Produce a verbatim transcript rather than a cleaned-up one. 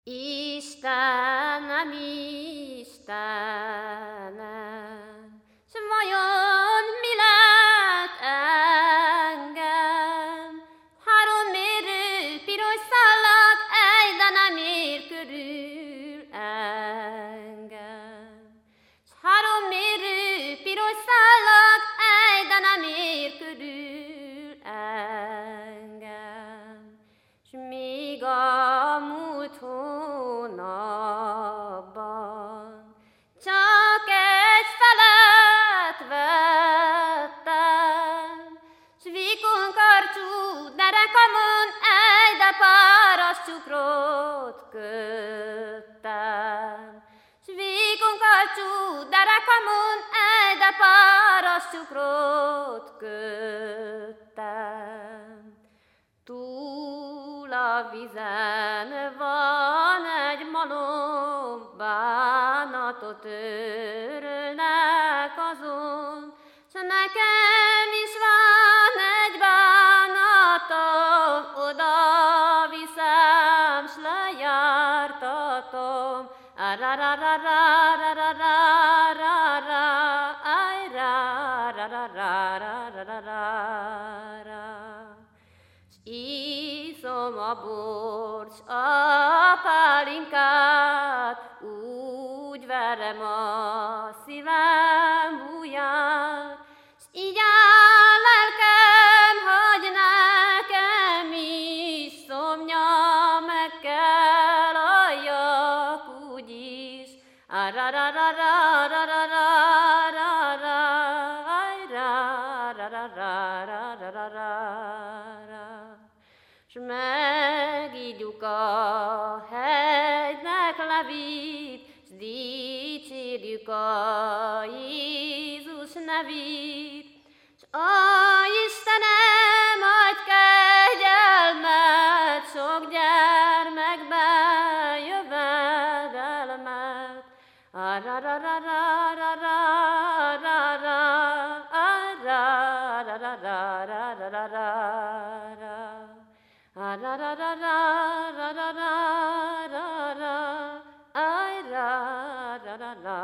Istenem, Istenem, s vajon mi lett engem? Három mérő piros szállag, ej, de nem ér körül engem. S három mérő piros szállag, ej, de nem ér körül engem. S még a múlt hónapban csak egy felet vettem, s vékony karcsú derekamon egy de páras cukrot köttem. S vékony karcsú derekamon egy de páras cukrot köttem. Túl a vizen van egy malom, bánatot örülnek azon, s nekem is van egy bánatom, oda viszem, s lejártatom. Ararararararararara, aj, rararararararara. Iszom a bort, s a pálinkát, úgy verem a szívem ujját, s így áll lelkem, hogy nekem is szomja, meg kell alljak úgyis. Ararararararararara, aj, rararararararara. S megígyuk a hegynek levét, s dicsérjük a Jézus nevét. S a Istenem adj kegyelmet, sok gyermekben jövedelmet. Arararararararara, arararararararara. Arararararararara, ay, ra, ra, ra, ra.